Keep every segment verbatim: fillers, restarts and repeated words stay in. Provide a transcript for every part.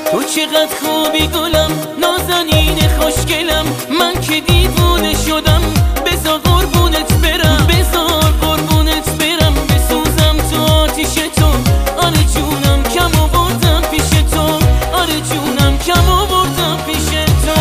تو چقدر خوبی گلم، نازنین خوشگلم، من که دیوونه شدم. بذار قربونت برم، بذار قربونت برم، بسوزم تو آتیش تو. آره جونم کم آوردم پیش تو، آره جونم کم آوردم پیش تو.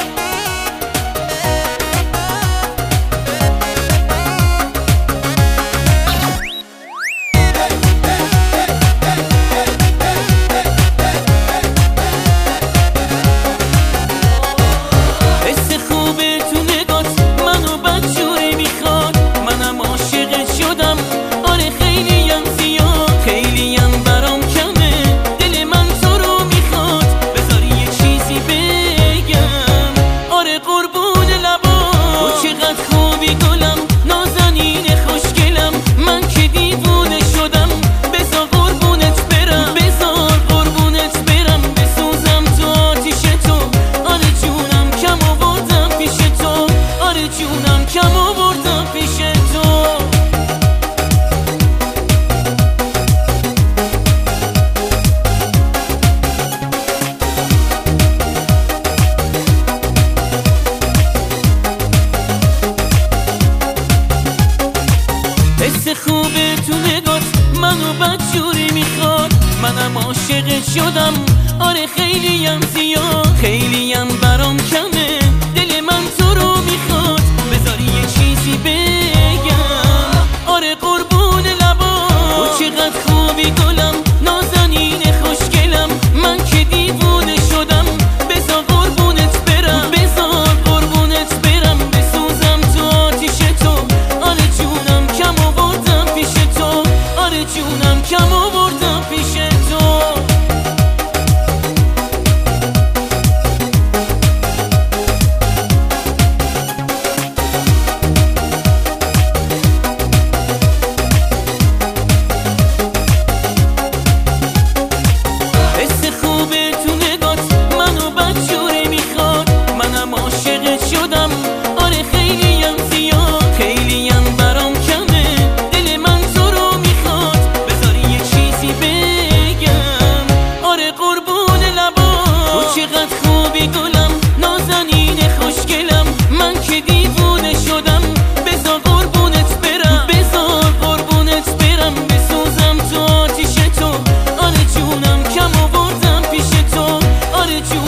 حس خوبه تو نگات منو بدجوری میخواد، منم عاشقت شدم. آره خیلیم زیاد، خیلیم برام کمه، دل من تو رو میخواد. بذاری یه چیزی بگم، آره قربون لبا. تو چقدر خوبی گلم، نازنین خوشگلم، من که دیوونه شدم. بذار قربونت برم، بذار قربونت برم، بسوزم تو آتیش تو. آره جونم کم آوردم پیش تو، آره جونم کم آوردم پیش تو. حس خوبه تو نگات منو بدجوری میخواد، منم عاشقت شدم. آره خیلیم زیاد، خیلیم برام کمه، دل من تو رو میخواد. بذاری یه چیزی بگم، آره قربون لبا. تو چقدر خوبی گلم، نازنین خوشگلم، من که دیوونه شدم. بذار قربونت برم، بذار قربونت برم، بسوزم تو آتیش تو. آره جونم کم آوردم پیش تو، آره جونم